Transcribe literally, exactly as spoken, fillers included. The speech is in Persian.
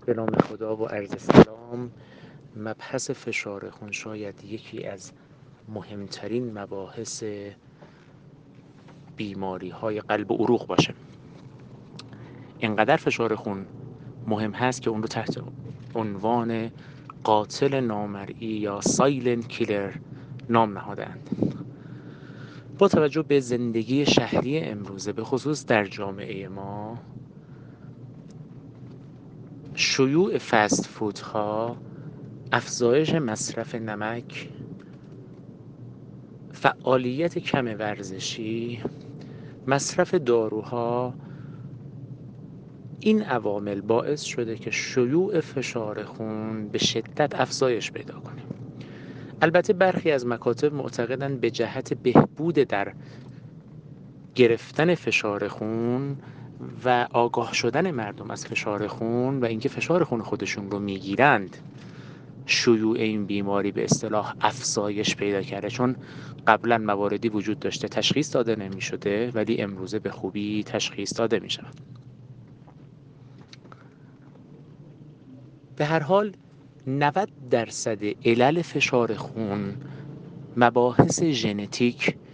به نام خدا و عرض سلام. مبحث فشار خون شاید یکی از مهمترین مباحث بیماری های قلب و عروق باشه. اینقدر فشار خون مهم هست که اون رو تحت عنوان قاتل نامرئی یا سایلنت کیلر نام نهادند. با توجه به زندگی شهری امروزه، به خصوص در جامعه ما، شیوع فست فودها، افزایش مصرف نمک، فعالیت کم ورزشی، مصرف داروها، این عوامل باعث شده که شیوع فشار خون به شدت افزایش پیدا کنه. البته برخی از مکاتب معتقدند به جهت بهبود در گرفتن فشار خون و آگاه شدن مردم از فشار خون و اینکه فشار خون خودشون رو میگیرند، شیوع این بیماری به اصطلاح افزایش پیدا کرده، چون قبلا مواردی وجود داشته تشخیص داده نمی شده ولی امروزه به خوبی تشخیص داده می شود. به هر حال نود درصد علل فشار خون مباحث ژنتیک